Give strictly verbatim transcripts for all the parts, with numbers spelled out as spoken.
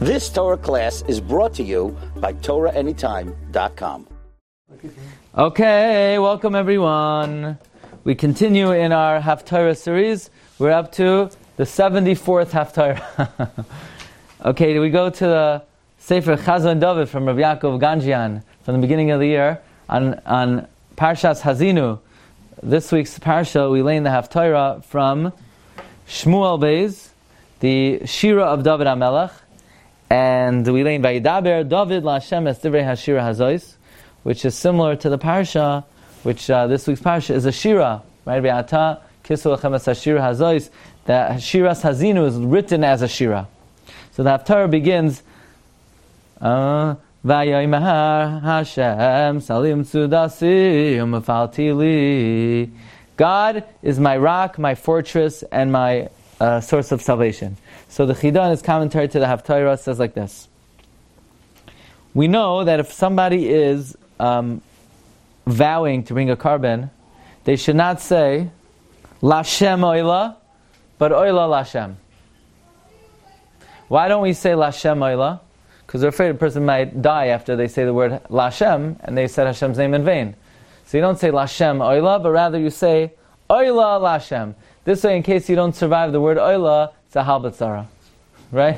This Torah class is brought to you by Torah Anytime dot com. Okay, welcome everyone. We continue in our Haftarah series. We're up to the seventy-fourth Haftarah. Okay, we go to the Sefer Chazon David from Rav Yaakov Ganjian from the beginning of the year on, on Parshas Hazinu. This week's Parsha, we lay in the Haftarah from Shmuel Beis, the Shira of David HaMelech, and we lay in Vayidaber David LaHashem es divrei hashira hazois, which is similar to the Parsha, which uh, this week's Parsha is a Shira, right? Ve'ata kisu lechem es hashira hazois. The Shiras Hazinu is written as a Shira. So the Haftarah begins, uh, Vayoymar Hashem salim tzudasi umefalti li. God is my rock, my fortress, and my uh, source of salvation. So the Chidah in his commentary to the Haftarah says like this. We know that if somebody is um, vowing to bring a carbon, they should not say Lashem Oila, but Oila Lashem. Why don't we say Lashem Oila? Because they're afraid a person might die after they say the word Lashem, and they said Hashem's name in vain. So you don't say Lashem Oila, but rather you say Oila Lashem. This way, in case you don't survive the word Oila, it's a halbatzara, right?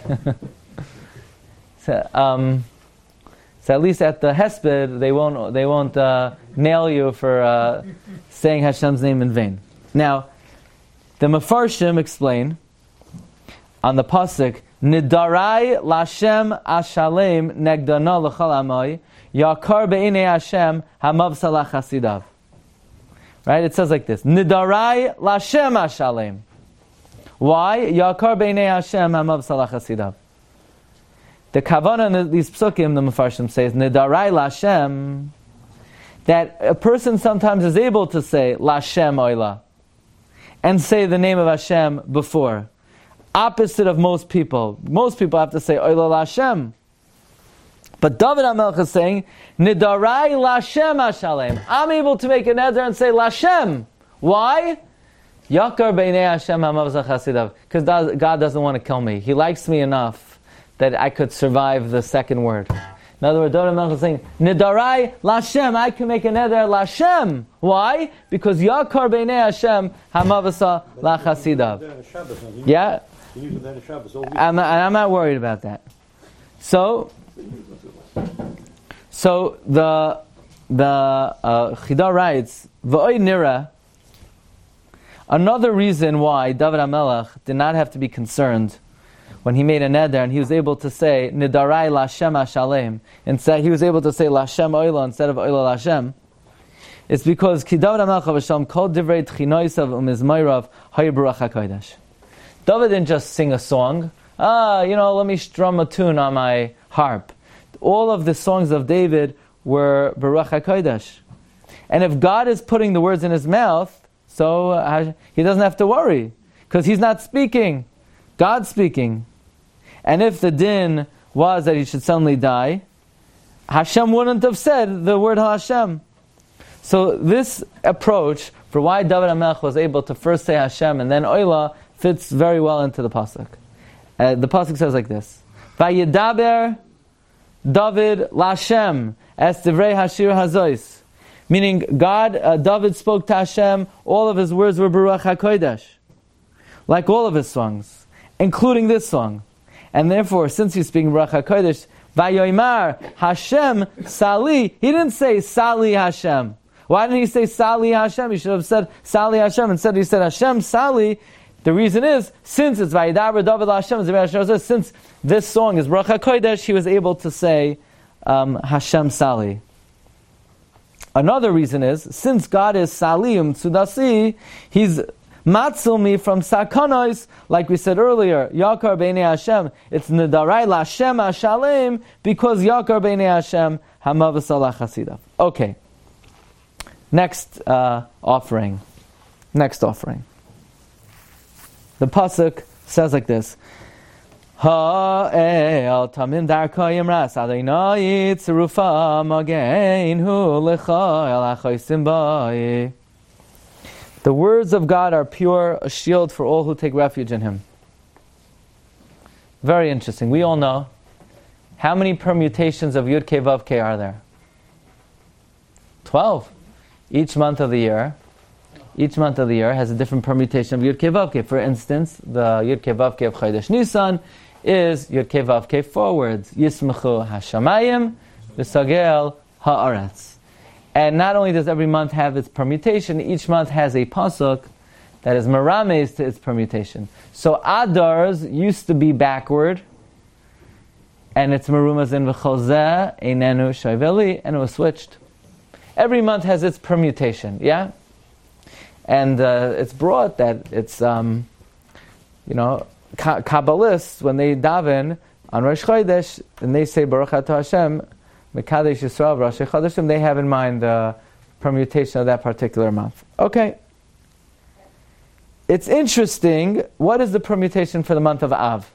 so, um, so at least at the Hesped, they won't they won't uh, nail you for uh, saying Hashem's name in vain. Now, the Mefarshim explain on the pasuk Nidarai Lashem Ashalem Negdana L'chal Amai Yakar Be'inei Hashem Hamav Salah Chasidav. Right? It says like this: Nidarai Lashem Ashalem. Why? Yakar Beinei Hashem Hamav Salah Chasidav. The kavanah in these psukim, the Mefarshim says, Nidarai Lashem, that a person sometimes is able to say Lashem Oila and say the name of Hashem before. Opposite of most people. Most people have to say Oila Lashem. But David HaMelech is saying, Nidarai Lashem Hashalem. I'm able to make an neder and say Lashem. Why? Yakar Beinei Hashem Hamav Chasidav. Because God doesn't want to kill me. He likes me enough that I could survive the second word. In other words, David HaMelech is saying, Nidarai Lashem. I can make a neder Lashem. Why? Because Yakar Beinei Hashem Hamav Chasidav. Yeah? I'm not, I'm not worried about that. So, so the the uh, Chidah writes, V'oy nira. Another reason why David HaMelech did not have to be concerned when he made a neder and he was able to say Nidarai Lashem Hashalem, instead he was able to say Lashem Oila instead of Oila Lashem. It's because Ki David HaMelech Hashem Kol Divrei Tchinoisav Umizmayrav Hay Baruch HaKodesh. David didn't just sing a song. Ah, you know, let me strum a tune on my harp. All of the songs of David were Baruch HaKodesh. And if God is putting the words in his mouth, so uh, he doesn't have to worry. Because he's not speaking. God's speaking. And if the din was that he should suddenly die, Hashem wouldn't have said the word Hashem. So this approach for why David HaMelech was able to first say Hashem and then Oila fits very well into the pasuk. Uh, the pasuk says like this: Vayidaber David Lashem es divrei hashir hazois. Meaning, God, uh, David spoke to Hashem. All of his words were Baruch HaKodesh, like all of his songs, including this song. And therefore, since he's speaking Baruch HaKodesh, Vayoymar Hashem Sali. He didn't say Sali Hashem. Why didn't he say Sali Hashem? He should have said Sali Hashem. Instead, he said Hashem Sali. The reason is, since it's Vayidaber David Hashem, since this song is Baruch HaKodesh, he was able to say um, Hashem Sali. Another reason is, since God is Salim Tzudasi, he's matzil me from Sakonos, like we said earlier, Yakar Beinei Hashem, it's Nidarai Lashem Hashalem, because Yakar Beinei Hashem Hamav Salah Chasidav. Okay. Next uh, offering. Next offering. The pasuk says like this: Ha-el tamim darkayim ras Adonai tzrufa mageinu lecha el achoisim bai. The words of God are pure, a shield for all who take refuge in Him. Very interesting. We all know How many permutations of Yud Kei Vav Kei are there? Twelve. Each month of the year, each month of the year has a different permutation of Yud Kei Vav Kei. For instance, the Yud Kei Vav Kei of Chodesh Nisan is Yud Kei Vav Kei forwards. Yismechu Hashamayim v'Sagel Haaretz. And not only does every month have its permutation, each month has a pasuk that is merames to its permutation. So Adar's used to be backward, and it's merumaz in v'cholzeh einenu shoiveli, and it was switched. Every month has its permutation, yeah? And uh, it's brought that it's, um, you know, Ka- Kabbalists, when they daven on Rosh Chodesh, and they say Baruch Atah Hashem, Mekadesh Yisrael Rosh Chodeshim, they have in mind the permutation of that particular month. Okay. It's interesting, what is the permutation for the month of Av?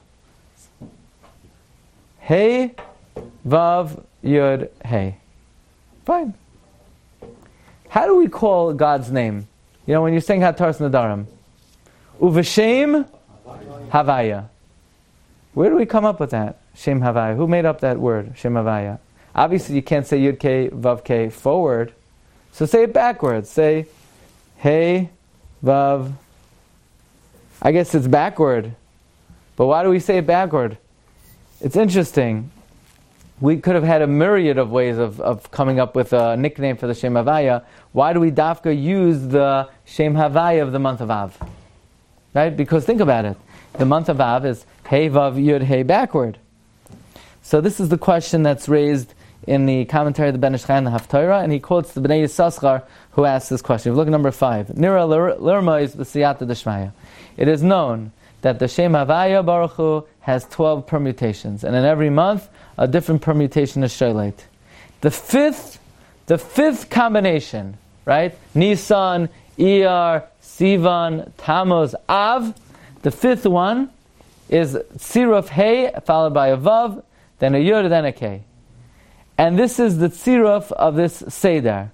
Hey, Vav, Yud, Hey. Fine. How do we call God's name? You know, when you're saying Hataras Nadarim, Uveshem Havaya. Where do we come up with that? Shem Havaya. Who made up that word? Shem Havaya. Obviously, you can't say Yud Kei Vav Kei forward, so say it backwards. Say Hey Vav. I guess it's backward, but why do we say it backward? It's interesting. We could have had a myriad of ways of, of coming up with a nickname for the Shem Havaya. Why do we dafka use the Shem Havaya of the month of Av? Right? Because think about it. The month of Av is Hey Vav Yud Hey backward. So this is the question that's raised in the commentary of the Ben Ish Chai and the Haftarah, and he quotes the Bnei Yissaschar who asks this question. Look at number five. Nira l'rmois b'siyata d'shmaya. It is known that the Shem Havaya Baruch Hu has twelve permutations, and in every month a different permutation is shoyleit. The fifth, the fifth combination, right? Nisan, Iyar, Sivan, Tammuz, Av. The fifth one is Tziruf Hey, followed by a Vav, then a Yud, then a Kei. And this is the Tziruf of this Seder.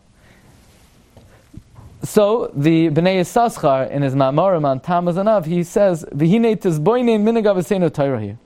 So the Bnei Yissaschar in his Ma'amorim on Tammuz and Av, he says, "V'hinei tizboinen minagav v'seinu Torah here."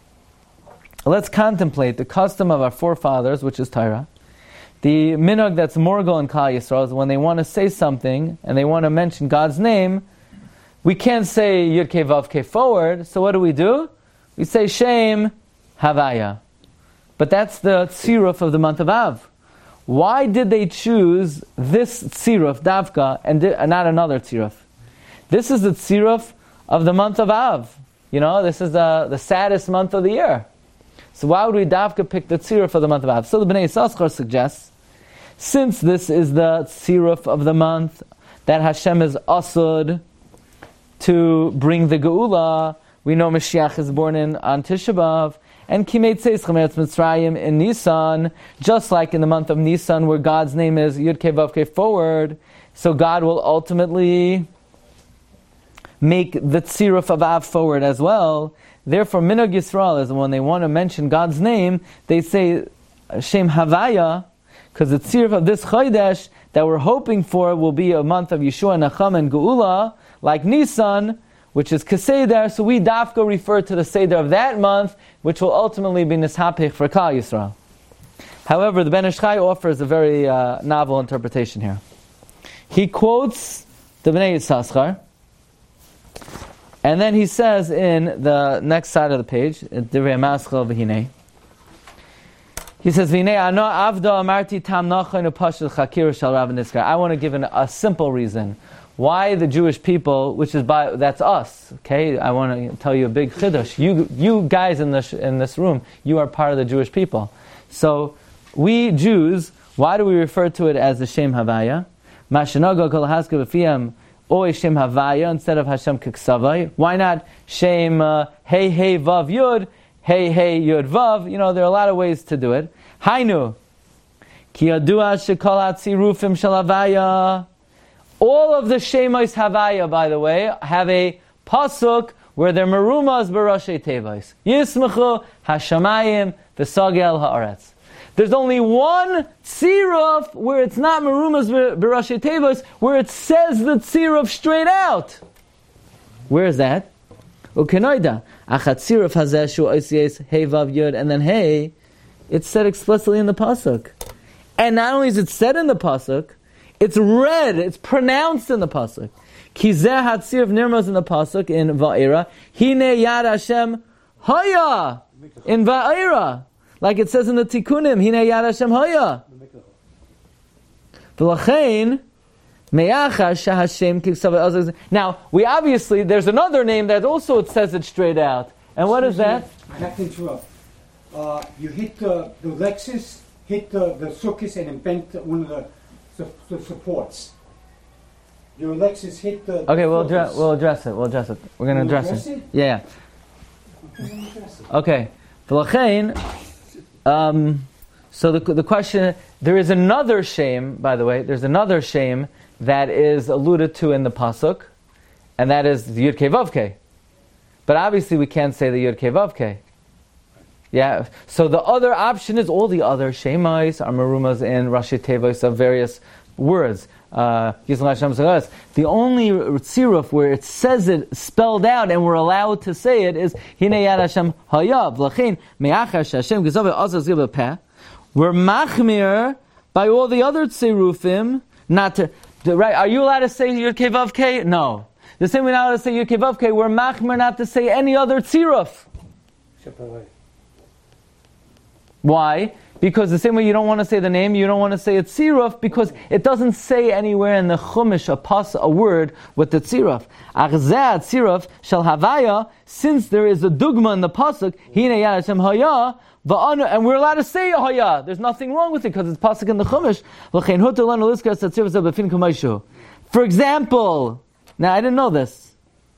Let's contemplate the custom of our forefathers, which is Torah. The minhag that's morgul in Klal Yisrael is when they want to say something and they want to mention God's name, we can't say Yud Kei Vav Kei forward. So what do we do? We say Shem Havaya. But that's the tziruf of the month of Av. Why did they choose this tziruf, Davka, and di- not another tziruf? This is the tziruf of the month of Av. You know, this is the, the saddest month of the year. So why would we Davka pick the tziruf of the month of Av? So the Bnei Yissaschar suggests, since this is the tziruf of the month, that Hashem is asud to bring the Geula, we know Mashiach is born in on Tisha B'Av, and Kimei Tzeis Chametz Mitzrayim in Nisan, just like in the month of Nisan, where God's name is Yud Kei Vav Kei forward, so God will ultimately make the Tziruf of Av forward as well. Therefore, Minhag Yisrael is when they want to mention God's name, they say Shem Havaya, because the Tziruf of this Chodesh that we're hoping for will be a month of Yeshua, Nacham, and Geula, like Nisan, which is Keseder, so we dafka refer to the Seder of that month, which will ultimately be Nishapich for Klal Yisrael. However, the Ben Ish Chai offers a very uh, novel interpretation here. He quotes the Bnei Yissaschar, and then he says in the next side of the page, Divrei Maschel V'hinei, he says, V'hinei ano avda amarti tam nachon upashil chakir shal Rav Nitzkar. I want to give an, a simple reason why the Jewish people, which is by, that's us, okay? I want to tell you a big chiddush. You you guys in this in this room, you are part of the Jewish people. So we Jews, why do we refer to it as the Shem Havaya? Mashanago kol haska b'fiyam oy Shem Havaya instead of Hashem Kiksavai. Why not Shem uh, Hey Hey Vav Yud, Hey Hey Yud Vav? You know, there are a lot of ways to do it. Hainu ki yadua shekol hatzirufim shel Havaya. All of the Shemos Havaya, by the way, have a pasuk where they're merumas b'Roshei Tevos. Yismechu Hashamayim v'Sagel Haaretz. There's only one tziruf where it's not merumas b'Roshei Tevos, where it says the tziruf straight out. Where is that? Ukenoida achat tziruf hazeh shu oisies hey vav yud and then hey It's said explicitly in the pasuk. And not only is it said in the pasuk, it's read, it's pronounced in the pasuk. Ki zeh hatziruf nirmaz in the pasuk in Va'era. Hine yad Hashem haya in Va'era. Like it says in the Tikkunim, Hine yad Hashem haya. V'lachein me'achas shehashem kiksav. Now, we obviously, there's another name that also it says it straight out. And what is that? I have to interrupt. Uh, you hit uh, the Lexus, hit uh, the Sukkis, and it bent one of the, the, the supports. Your Lexus hit the. Okay, the we'll address. We'll address it. We'll address it. We're going to address, address it. it. Yeah. yeah. Okay. V'lachein. Um. So the the question. There is another shame, by the way. There's another shame that is alluded to in the pasuk, and that is the Yud Kei Vav Kei. But obviously, we can't say the Yud Kei Vav Kei. Yeah. So the other option is all the other shemais are marumas in Rashi Tevos of various words. Uh, the only tziruf where it says it spelled out and we're allowed to say it is Hinei Yad Hashem Hayav. L'chein me'achas Hashem g'zaveh azaz g'zaveh peh. We're machmir by all the other tzirufim not to, to. Right? Are you allowed to say Yud Kei Vav Kei? No. The same way we're not allowed to say Yud Kei Vav Kei. We're machmir not to say any other tziruf. Why? Because the same way you don't want to say the name, you don't want to say a tziruf, because it doesn't say anywhere in the Chumash a pas a word with the tziruf. Achzeh tziruf shel havaya, since there is a dugma in the pasuk, hine yad Hashem haya, and we're allowed to say haya. There's nothing wrong with it because it's pasuk in the Chumash. For example, now I didn't know this.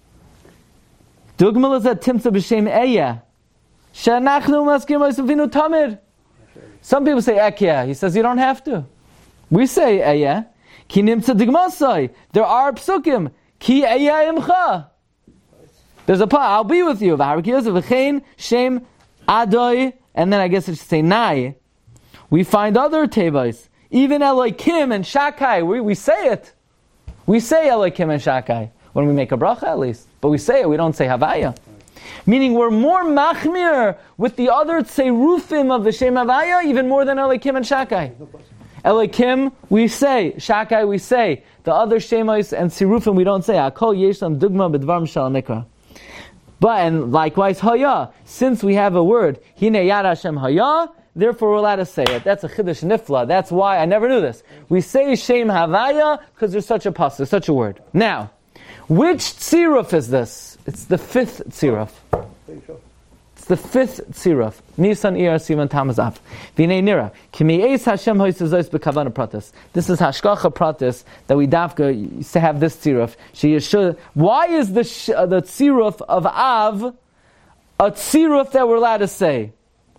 Dugma is at timtza b'shem eya. Shenachnu maskim v'savinu tamid. Some people say ekya. He says you don't have to. We say eya. Ki nimtza digmasai. There are psukim. Ki eya imcha. There's a pa. I'll be with you. V'harakiyos v'chein shem adoi. And then I guess it should say nai. We find other tevos. Even Elokim and Shakai. We, we say it. We say Elokim and Shakai. When we make a bracha at least. But we say it. We don't say Havaya. Meaning we're more machmir with the other tzerufim of the Shem Havaya even more than Elokim and Shakai. Elokim we say, Shakai we say. The other Shemais and tzerufim we don't say. Akol yeshlam dugma b'dvar mishal mikra. But, and likewise, Haya, since we have a word, Hine Yad Hashem Haya, therefore we're allowed to say it. That's a Chiddush Nifla. That's why, I never knew this. We say Shem Havaya because there's such a pasuk, such a word. Now, which tziruf is this? It's the fifth tziruf. It's the fifth tziruf. Nisan Iyar Sivan Tamazav. V'nei Nira. Kimi Eis Hashem Hoysezois B'Kavana Pratis. This is Hashkacha Pratis that we dafka used to have this tziruf. She should. Why is the sh- uh, the tziruf of Av a tziruf that we're allowed to say?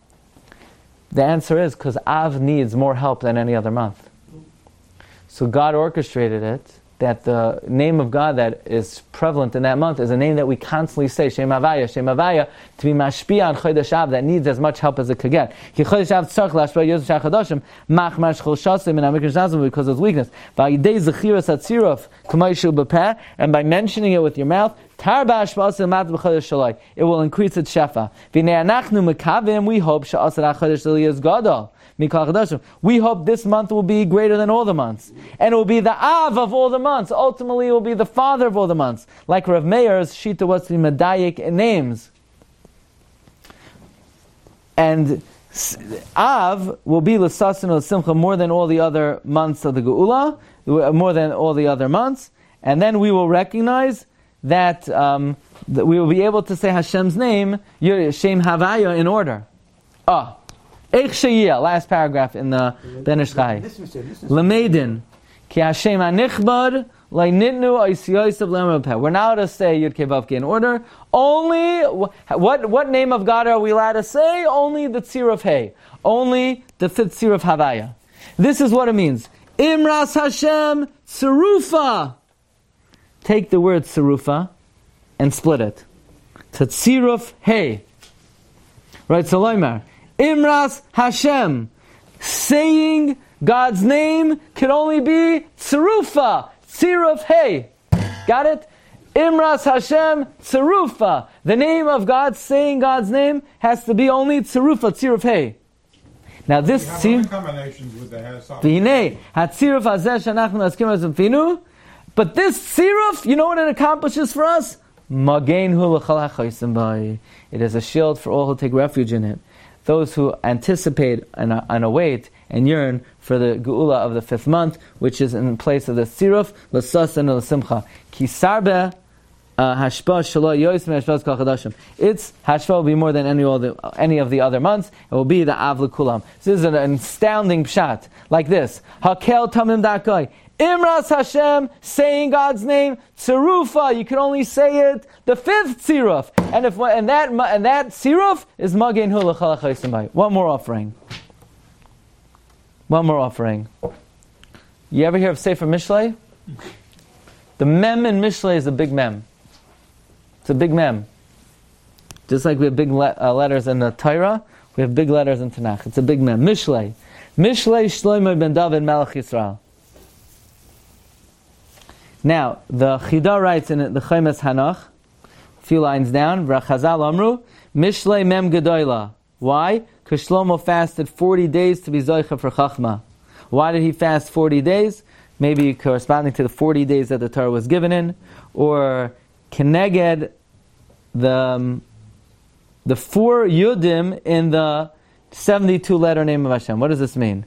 The answer is because Av needs more help than any other month. So God orchestrated it that the name of God that is prevalent in that month is a name that we constantly say, Shem Havaya, Shem Havaya, to be mashpia on Chodesh Av, that needs as much help as it could get. Ki Chodesh Av tzarich lashpia yosef shach chadashim, mach mash chol shasim in amikra shazim because of its weakness. V'ayidei zechiras hatziruf, k'mayshu b'peh, and by mentioning it with your mouth, tar ba'ashpa'asim mat b'chodesh shalai, it will increase its shefa. V'nei anachnu mekavim, we hope sha'asar ha'chodesh shalai is gadol. We hope this month will be greater than all the months. And it will be the Av of all the months. Ultimately, it will be the father of all the months. Like Rav Meir's Shita was to be Medayik in names. And Av will be L'sasin L'simcha more than all the other months of the Geula, more than all the other months. And then we will recognize that, um, that we will be able to say Hashem's name, Shem Havaya, in order. Ah. Eich sheyia, last paragraph in the Ben Ish Chai. Lemedin, ki Hashem hanichbad, le'nitnu oisiyos of lemapeh. We're now to say Yud Kei Vav Kei in order. Only, what what name of God are we allowed to say? Only the Tzir of Hey. Only the fifth Tzir of Havaya. This is what it means. Imras Hashem Tzerufa. Take the word Tzerufa and split it. To Tzir of Hey. Right, so Loimar. Imras Hashem. Saying God's name can only be Tzerufa. Tziruf Hey. Got it? Imras Hashem Tzerufa. The name of God, saying God's name, has to be only Tzerufa, Tziruf Hey. Now this We have see, other combinations with the Hasaf. V'hinei, hatziruf hazeh she'anachnu naskim azufinu. But this siruf, you know what it accomplishes for us? Magen hu l'chal ha'chaysim bai. It is a shield for all who take refuge in it. Those who anticipate and, uh, and await and yearn for the geula of the fifth month, which is in place of the siruf, l'sas and l'simcha. Ki sarbe hashpa shelo yois me'hashpas kol chadashim. Its hashpa will be more than any of the any of the other months. It will be the av l'kulam. This is an astounding pshat like this. Hakel tamim dakai. Imras Hashem, saying God's name, Tzerufa, you can only say it the fifth Tziruf. And if and that and that Tziruf is Magen Hu L'chal HaChaysim Bai. One more offering. One more offering. You ever hear of Sefer Mishlei? The mem in Mishlei is a big mem. It's a big mem. Just like we have big le- uh, letters in the Torah, we have big letters in Tanakh. It's a big mem. Mishlei. Mishlei Shlomo ben David Melech Yisrael. Now, the Chida writes in the Chemes Hanach, a few lines down, V'chazal Amru, Mishlei Mem Gedoyla. Why? Because Shlomo fasted forty days to be Zoicha for Chachma. Why did he fast forty days? Maybe corresponding to the forty days that the Torah was given in, or Keneged, the, um, the four Yudim in the seventy-two letter name of Hashem. What does this mean?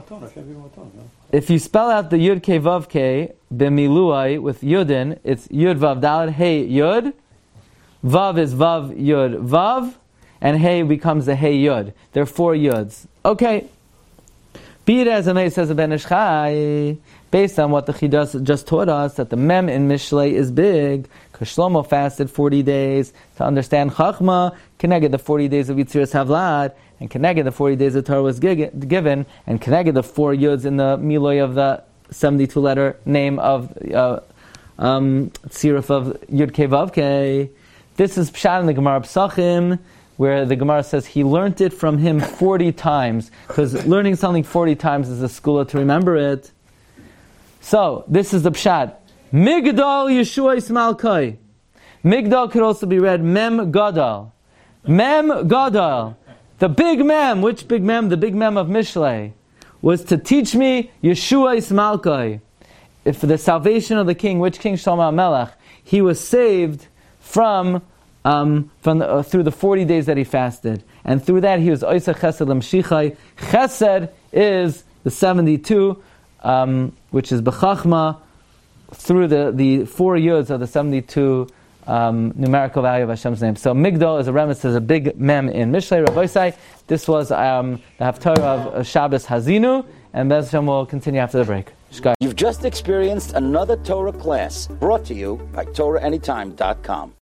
If you spell out the Yud Ke Vav Ke b'miluai with Yudin, it's Yud Vav Daled Hey Yud. Vav is Vav Yud Vav, and Hey becomes the Hey Yud. There are four Yuds. Okay. Be it as it may, says the Ben Ish Chai, based on what the Chidas just taught us, that the Mem in Mishlei is big, because Shlomo fasted forty days to understand Chachma, connected the forty days of Yitziras Havlad, and connected the forty days the Torah was given, and connected the four Yuds in the Miloi of the seventy-two letter name of uh, um, Tziruf of Yud Ke Vav Ke. This is Pshat in the Gemara Psachim, where the Gemara says he learned it from him forty times, because learning something forty times is a skula to remember it. So, this is the Pshat. Migdal Yeshua Ismalkai. Migdal could also be read Mem Gadal. Mem Gadal. The big Mem, which big Mem? The big Mem of Mishlei, was to teach me Yeshua Ismalkai. If for the salvation of the king, which king? Shlomo HaMelech. He was saved from Um, from the, uh, through the forty days that he fasted, and through that he was Oiseh Chesed L'Mshichai. Chesed is the seventy-two, um, which is B'chachma, through the, the four Yuds of the seventy-two um, numerical value of Hashem's name. So Migdal is a reference to a big mem in Mishlei. Rabbi Isai, this was um, the Haftarah of uh, Shabbos Hazinu, and Bez Hashem will continue after the break. Shkai. You've just experienced another Torah class brought to you by Torah Anytime dot com.